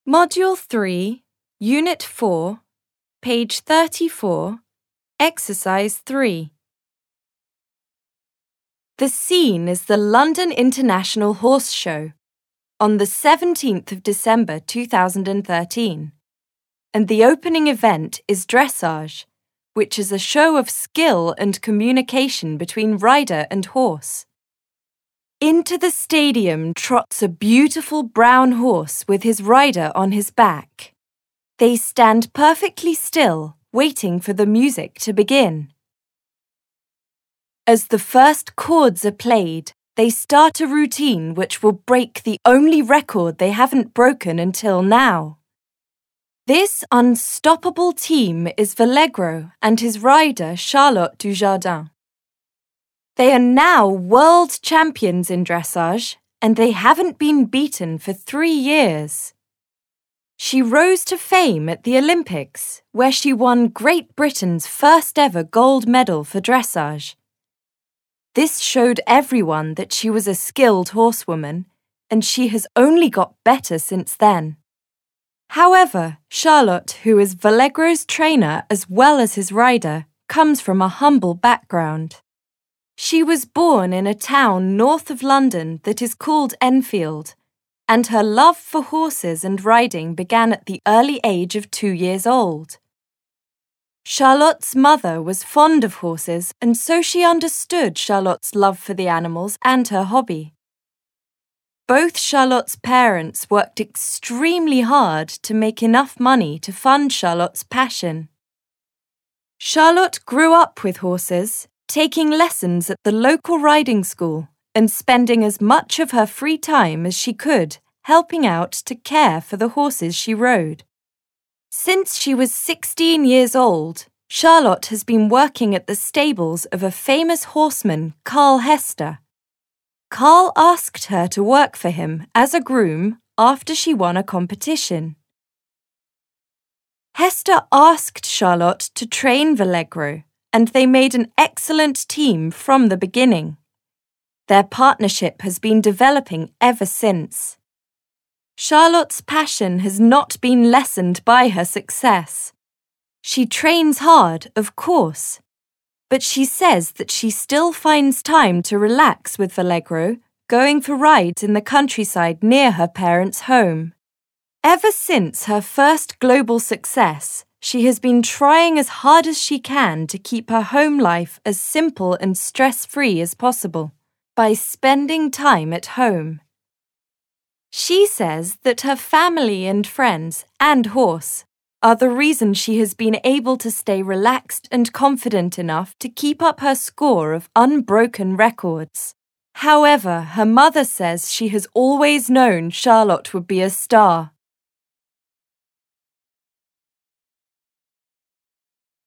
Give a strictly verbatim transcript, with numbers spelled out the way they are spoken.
Module three, Unit four, page thirty-four, Exercise three. The scene is the London International Horse Show on the seventeenth of December two thousand thirteen, and the opening event is dressage, which is a show of skill and communication between rider and horse. Into the stadium trots a beautiful brown horse with his rider on his back. They stand perfectly still, waiting for the music to begin. As the first chords are played, they start a routine which will break the only record they haven't broken until now. This unstoppable team is Vallegro and his rider Charlotte Dujardin. They are now world champions in dressage, and they haven't been beaten for three years. She rose to fame at the Olympics, where she won Great Britain's first ever gold medal for dressage. This showed everyone that she was a skilled horsewoman, and she has only got better since then. However, Charlotte, who is Vallegro's trainer as well as his rider, comes from a humble background. She was born in a town north of London that is called Enfield, and her love for horses and riding began at the early age of two years old. Charlotte's mother was fond of horses, and so she understood Charlotte's love for the animals and her hobby. Both Charlotte's parents worked extremely hard to make enough money to fund Charlotte's passion. Charlotte grew up with horses, taking lessons at the local riding school and spending as much of her free time as she could helping out to care for the horses she rode. Since she was sixteen years old, Charlotte has been working at the stables of a famous horseman, Carl Hester. Carl asked her to work for him as a groom after she won a competition. Hester asked Charlotte to train Vallegro, and they made an excellent team from the beginning. Their partnership has been developing ever since. Charlotte's passion has not been lessened by her success. She trains hard, of course, but she says that she still finds time to relax with Vallegro, going for rides in the countryside near her parents' home. Ever since her first global success, she has been trying as hard as she can to keep her home life as simple and stress-free as possible by spending time at home. She says that her family and friends and horse are the reason she has been able to stay relaxed and confident enough to keep up her score of unbroken records. However, her mother says she has always known Charlotte would be a star.